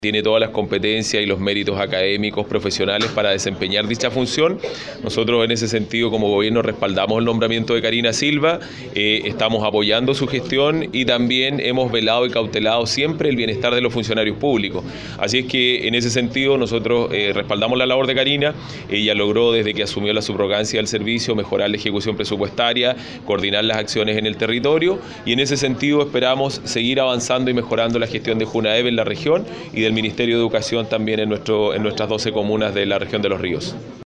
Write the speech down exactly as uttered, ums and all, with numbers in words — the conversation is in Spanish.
Tiene todas las competencias y los méritos académicos, profesionales para desempeñar dicha función. Nosotros en ese sentido como gobierno respaldamos el nombramiento de Karina Silva, eh, estamos apoyando su gestión y también hemos velado y cautelado siempre el bienestar de los funcionarios públicos. Así es que en ese sentido nosotros eh, respaldamos la labor de Karina. Ella logró desde que asumió la subrogancia del servicio mejorar la ejecución presupuestaria, coordinar las acciones en el territorio y en ese sentido esperamos seguir avanzando y mejorando la gestión de Junaeve en la región y del Ministerio de Educación también en, nuestro, en nuestras doce comunas de la región de Los Ríos.